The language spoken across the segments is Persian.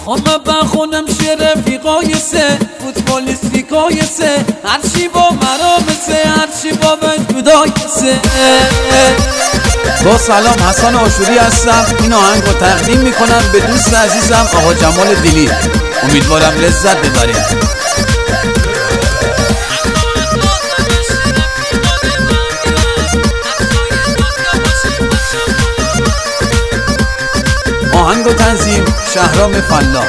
همه بخونم شعر رفیقایسه فوتبالیستی کایسه هرچی با مرامسه هرچی با بجبودایسه. با سلام، حسن آشوری هستم. این آهنگ رو تقدیم میکنم به دوست عزیزم آقا جمال دیلی. امیدوارم لذت ببرید. آهنگ و تنظیم شهرام فلاح.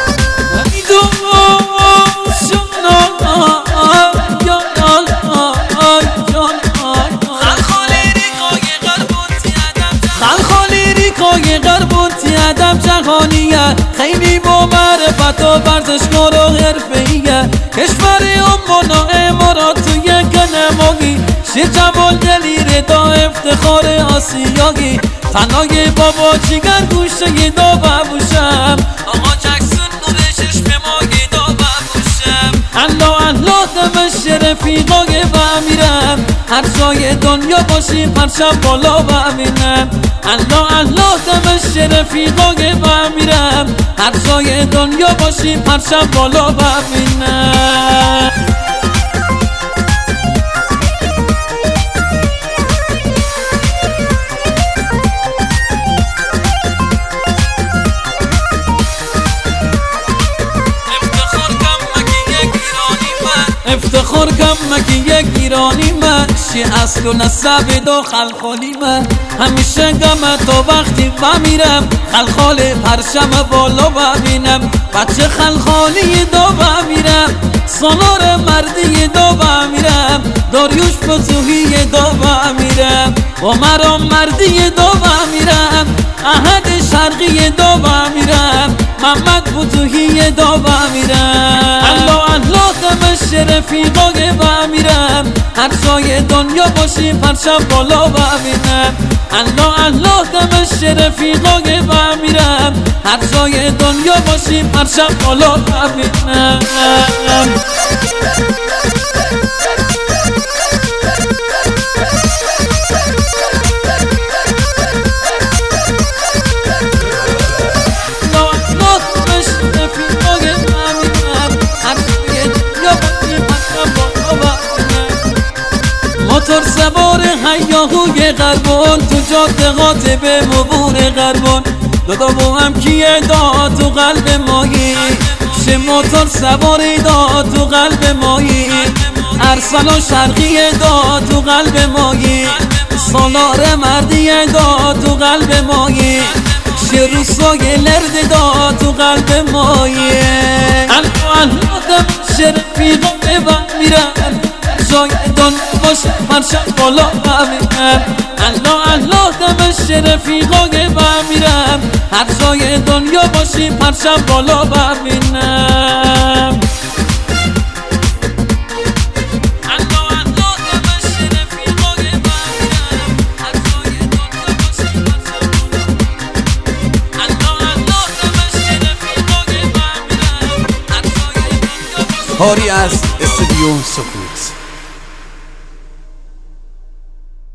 ادم جهانیه خیلی با معرفت و ورزشکار و حرفه‌ایه کشور امونا امارات توی کنماگی شه جوال دلیر دا افتخار آسیایی تنهای بابا جیگر گوشه دا ببوشم آقا جکسون نور چشم ماگی دا ببوشم الله الله دمش رفیقای بمیرم هر جای دنیا باشیم پرچم بالا ببینم الله الله دمش رفیقای بمیرم هر جای دنیا باشیم پرچم بالا ببینم. افتخار کم مگه یک ایرانی من شی اصل و نسب دو خلخالی من همیشه گمه تا وقتی بمیرم خلخال پرشم بالا ببینم بچه خلخالی دو بمیرم سالار مردی دو بمیرم داریوش فتوحی دو بمیرم با مرام مردی دو بمیرم احد شرقی دو بمیرم محمد فتوحی دو بمیرم الله الله دمش رفیقای بمیرم هر جای دنیا باشیم پرچم بالا ببینم الله الله دمش رفیقای بمیرم هر جای دنیا باشیم پرچم بالا ببینم. موتور سوار هیاهوی غربان تو جاده قاطبه مبور غربان دادا با هم کیه داد تو قلب مایی شه موتور سواری داد تو قلب مایی ارسلان شرقی داد تو قلب مایی سالار مردی داد تو قلب مایی شه روسای لرد داد تو قلب مایی الان شرفیقا بمیرن جای دن باشه پرچم بالا ببینم الله الله دمش رفیقای بمیرم هر جای دنیا باشیم پرچم بالا ببینم. کاری از استودیو سکوت.